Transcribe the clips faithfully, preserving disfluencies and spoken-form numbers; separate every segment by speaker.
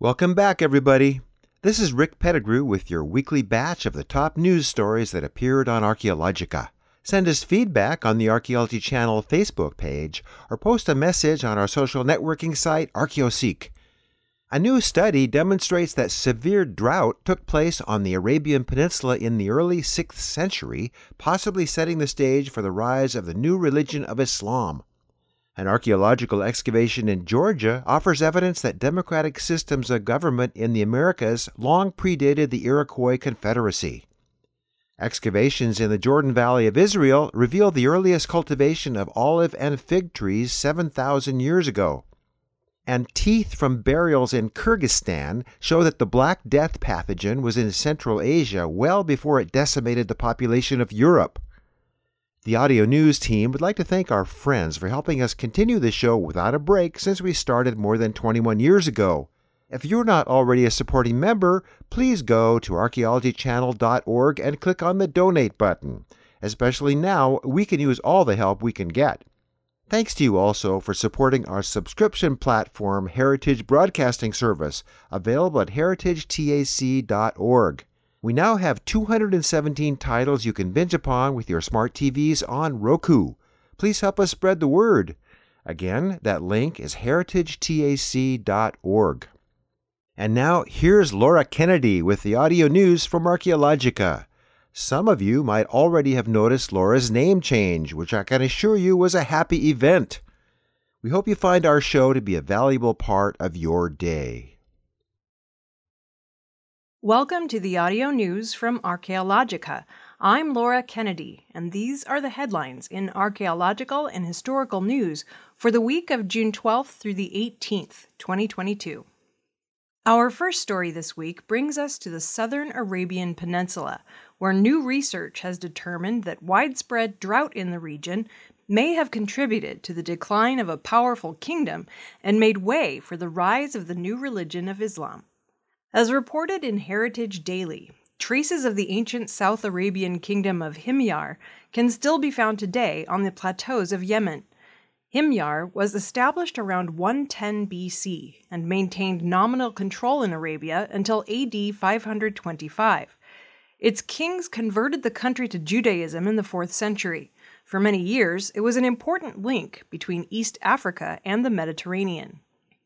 Speaker 1: Welcome back, everybody. This is Rick Pettigrew with your weekly batch of the top news stories that appeared on Archaeologica. Send us feedback on the Archaeology Channel Facebook page or post a message on our social networking site, ArchaeoSeek. A new study demonstrates that severe drought took place on the Arabian Peninsula in the early sixth century, possibly setting the stage for the rise of the new religion of Islam. An archaeological excavation in Georgia offers evidence that democratic systems of government in the Americas long predated the Iroquois Confederacy. Excavations in the Jordan Valley of Israel reveal the earliest cultivation of olive and fig trees seven thousand years ago. And teeth from burials in Kyrgyzstan show that the Black Death pathogen was in Central Asia well before it decimated the population of Europe. The Audio News team would like to thank our friends for helping us continue the show without a break since we started more than twenty-one years ago. If you're not already a supporting member, please go to archaeology channel dot org and click on the Donate button. Especially now, we can use all the help we can get. Thanks to you also for supporting our subscription platform, Heritage Broadcasting Service, available at heritage tac dot org. We now have two hundred seventeen titles you can binge upon with your smart T Vs on Roku. Please help us spread the word. Again, that link is heritage tac dot org. And now, here's Laura Kennedy with the audio news from Archaeologica. Some of you might already have noticed Laura's name change, which I can assure you was a happy event. We hope you find our show to be a valuable part of your day.
Speaker 2: Welcome to the audio news from Archaeologica. I'm Laura Kennedy, and these are the headlines in archaeological and historical news for the week of June twelfth through the eighteenth, twenty twenty-two. Our first story this week brings us to the southern Arabian Peninsula, where new research has determined that widespread drought in the region may have contributed to the decline of a powerful kingdom and made way for the rise of the new religion of Islam. As reported in Heritage Daily, traces of the ancient South Arabian kingdom of Himyar can still be found today on the plateaus of Yemen. Himyar was established around one ten B C and maintained nominal control in Arabia until A D five hundred twenty-five. Its kings converted the country to Judaism in the fourth century. For many years, it was an important link between East Africa and the Mediterranean.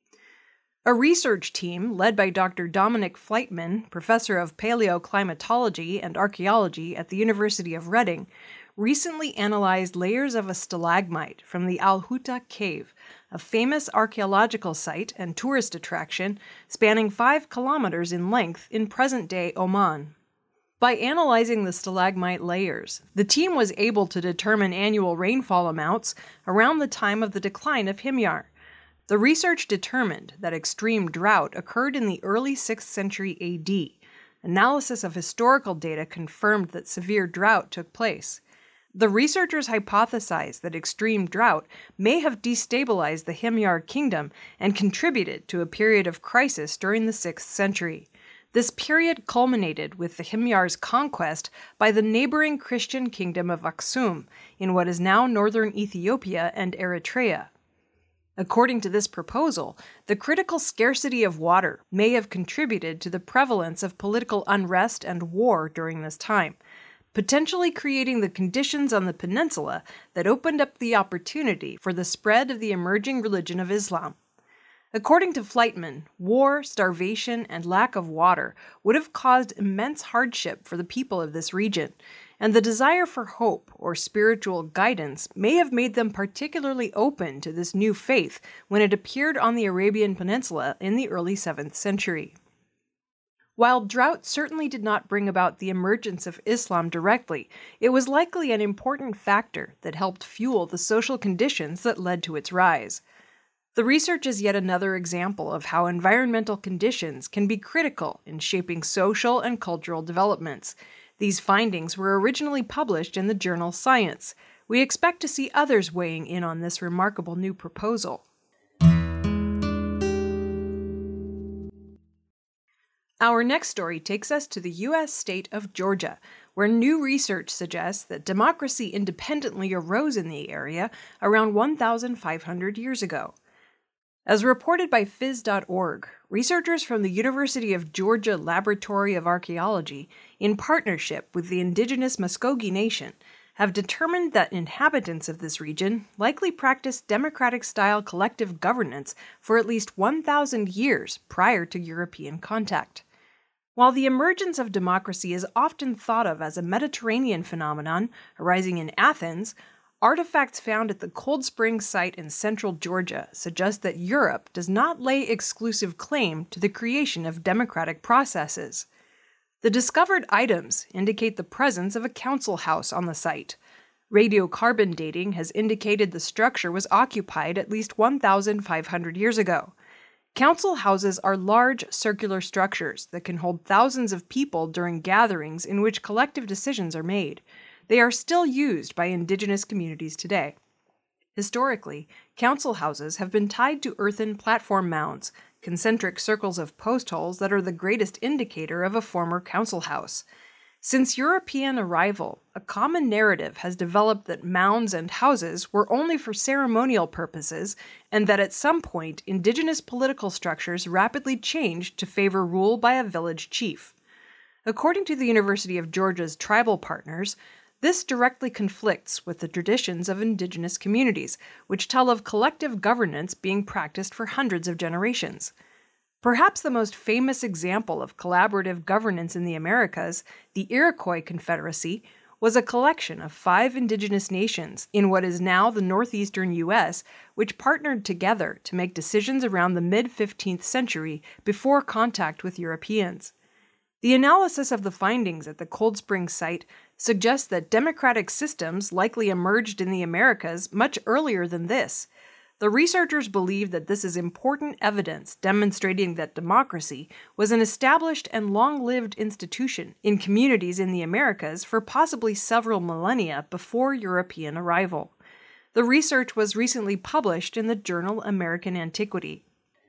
Speaker 2: A research team led by Doctor Dominic Fleitman, professor of paleoclimatology and archaeology at the University of Reading, recently analyzed layers of a stalagmite from the Al Huta cave, a famous archaeological site and tourist attraction spanning five kilometers in length in present-day Oman. By analyzing the stalagmite layers, the team was able to determine annual rainfall amounts around the time of the decline of Himyar. The research determined that extreme drought occurred in the early sixth century A D. Analysis of historical data confirmed that severe drought took place. The researchers hypothesized that extreme drought may have destabilized the Himyar kingdom and contributed to a period of crisis during the sixth century. This period culminated with the Himyar's conquest by the neighboring Christian kingdom of Aksum in what is now northern Ethiopia and Eritrea. According to this proposal, the critical scarcity of water may have contributed to the prevalence of political unrest and war during this time, potentially creating the conditions on the peninsula that opened up the opportunity for the spread of the emerging religion of Islam. According to Fleitman, war, starvation, and lack of water would have caused immense hardship for the people of this region, and the desire for hope or spiritual guidance may have made them particularly open to this new faith when it appeared on the Arabian Peninsula in the early seventh century. While drought certainly did not bring about the emergence of Islam directly, it was likely an important factor that helped fuel the social conditions that led to its rise. The research is yet another example of how environmental conditions can be critical in shaping social and cultural developments. These findings were originally published in the journal Science. We expect to see others weighing in on this remarkable new proposal. Our next story takes us to the U S state of Georgia, where new research suggests that democracy independently arose in the area around one thousand five hundred years ago. As reported by phys dot org, researchers from the University of Georgia Laboratory of Archaeology, in partnership with the indigenous Muskogee Nation, have determined that inhabitants of this region likely practiced democratic-style collective governance for at least one thousand years prior to European contact. While the emergence of democracy is often thought of as a Mediterranean phenomenon arising in Athens, artifacts found at the Cold Spring site in central Georgia suggest that Europe does not lay exclusive claim to the creation of democratic processes. The discovered items indicate the presence of a council house on the site. Radiocarbon dating has indicated the structure was occupied at least one thousand five hundred years ago. Council houses are large circular structures that can hold thousands of people during gatherings in which collective decisions are made. They are still used by indigenous communities today. Historically, council houses have been tied to earthen platform mounds, concentric circles of post holes that are the greatest indicator of a former council house. Since European arrival, a common narrative has developed that mounds and houses were only for ceremonial purposes, and that at some point indigenous political structures rapidly changed to favor rule by a village chief. According to the University of Georgia's tribal partners, this directly conflicts with the traditions of indigenous communities, which tell of collective governance being practiced for hundreds of generations. Perhaps the most famous example of collaborative governance in the Americas, the Iroquois Confederacy, was a collection of five indigenous nations in what is now the northeastern U S, which partnered together to make decisions around the mid-fifteenth century before contact with Europeans. The analysis of the findings at the Cold Spring site suggests that democratic systems likely emerged in the Americas much earlier than this. The researchers believe that this is important evidence demonstrating that democracy was an established and long-lived institution in communities in the Americas for possibly several millennia before European arrival. The research was recently published in the journal American Antiquity.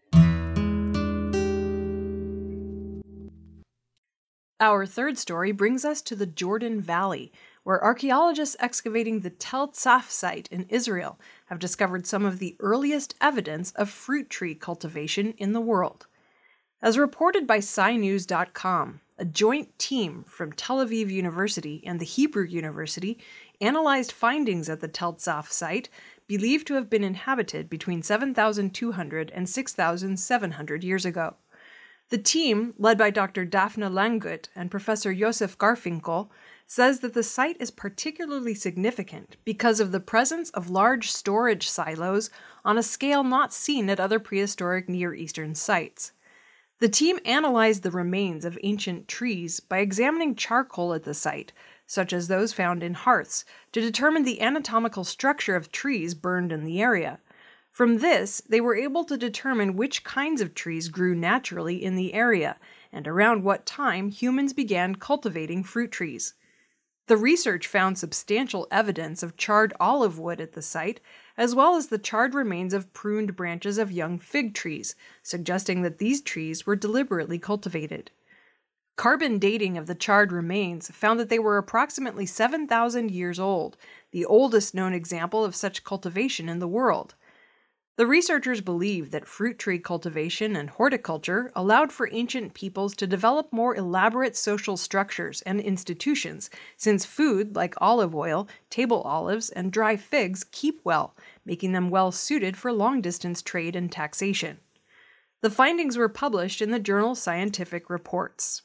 Speaker 2: Our third story brings us to the Jordan Valley, where archaeologists excavating the Tel Tzaf site in Israel have discovered some of the earliest evidence of fruit tree cultivation in the world. As reported by Sci News dot com, a joint team from Tel Aviv University and the Hebrew University analyzed findings at the Tel Tzaf site believed to have been inhabited between seven thousand two hundred and six thousand seven hundred years ago. The team, led by Doctor Daphne Langut and Professor Yosef Garfinkel, says that the site is particularly significant because of the presence of large storage silos on a scale not seen at other prehistoric Near Eastern sites. The team analyzed the remains of ancient trees by examining charcoal at the site, such as those found in hearths, to determine the anatomical structure of trees burned in the area. From this, they were able to determine which kinds of trees grew naturally in the area, and around what time humans began cultivating fruit trees. The research found substantial evidence of charred olive wood at the site, as well as the charred remains of pruned branches of young fig trees, suggesting that these trees were deliberately cultivated. Carbon dating of the charred remains found that they were approximately seven thousand years old, the oldest known example of such cultivation in the world. The researchers believe that fruit tree cultivation and horticulture allowed for ancient peoples to develop more elaborate social structures and institutions, since food like olive oil, table olives, and dry figs keep well, making them well suited for long-distance trade and taxation. The findings were published in the journal Scientific Reports.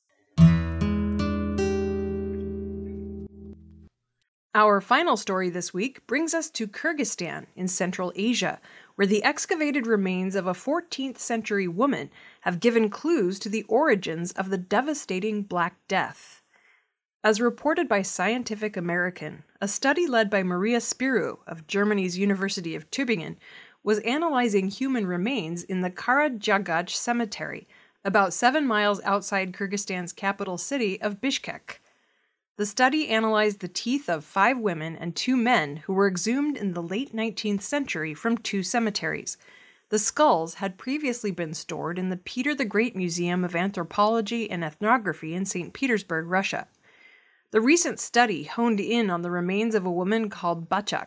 Speaker 2: Our final story this week brings us to Kyrgyzstan in Central Asia, where the excavated remains of a fourteenth century woman have given clues to the origins of the devastating Black Death. As reported by Scientific American, a study led by Maria Spiru of Germany's University of Tübingen was analyzing human remains in the Karadzhagach Cemetery, about seven miles outside Kyrgyzstan's capital city of Bishkek. The study analyzed the teeth of five women and two men who were exhumed in the late nineteenth century from two cemeteries. The skulls had previously been stored in the Peter the Great Museum of Anthropology and Ethnography in Saint Petersburg, Russia. The recent study honed in on the remains of a woman called Bachak,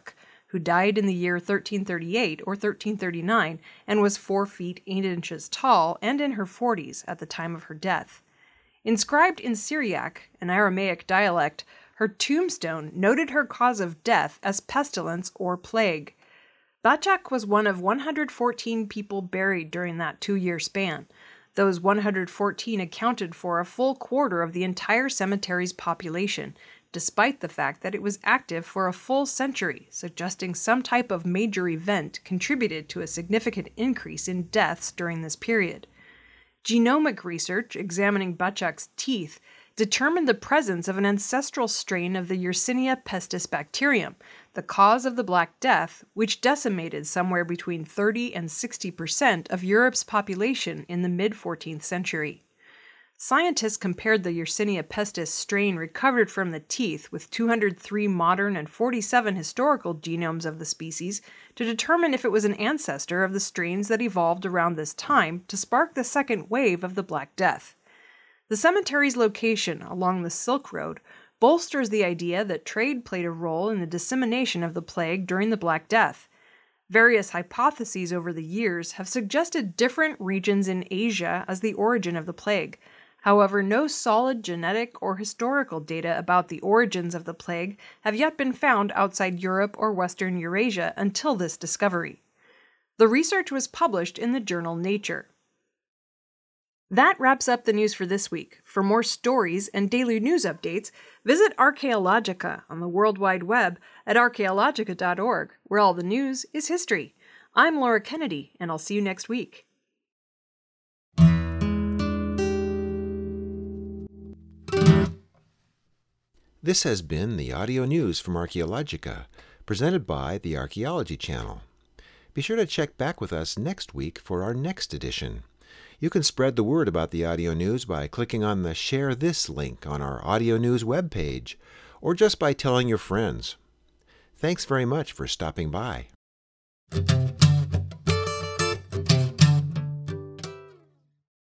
Speaker 2: who died in the year thirteen thirty-eight or thirteen thirty-nine and was four feet eight inches tall and in her forties at the time of her death. Inscribed in Syriac, an Aramaic dialect, her tombstone noted her cause of death as pestilence or plague. Bacak was one of one hundred fourteen people buried during that two-year span. Those one hundred fourteen accounted for a full quarter of the entire cemetery's population, despite the fact that it was active for a full century, suggesting some type of major event contributed to a significant increase in deaths during this period. Genomic research examining Bacak's teeth determined the presence of an ancestral strain of the Yersinia pestis bacterium, the cause of the Black Death, which decimated somewhere between thirty and sixty percent of Europe's population in the mid-fourteenth century. Scientists compared the Yersinia pestis strain recovered from the teeth with two hundred three modern and forty-seven historical genomes of the species to determine if it was an ancestor of the strains that evolved around this time to spark the second wave of the Black Death. The cemetery's location along the Silk Road bolsters the idea that trade played a role in the dissemination of the plague during the Black Death. Various hypotheses over the years have suggested different regions in Asia as the origin of the plague. However, no solid genetic or historical data about the origins of the plague have yet been found outside Europe or Western Eurasia until this discovery. The research was published in the journal Nature. That wraps up the news for this week. For more stories and daily news updates, visit Archaeologica on the World Wide Web at archaeologica dot org, where all the news is history. I'm Laura Kennedy, and I'll see you next week.
Speaker 1: This has been the audio news from Archaeologica, presented by the Archaeology Channel. Be sure to check back with us next week for our next edition. You can spread the word about the audio news by clicking on the Share This link on our audio news webpage, or just by telling your friends. Thanks very much for stopping by.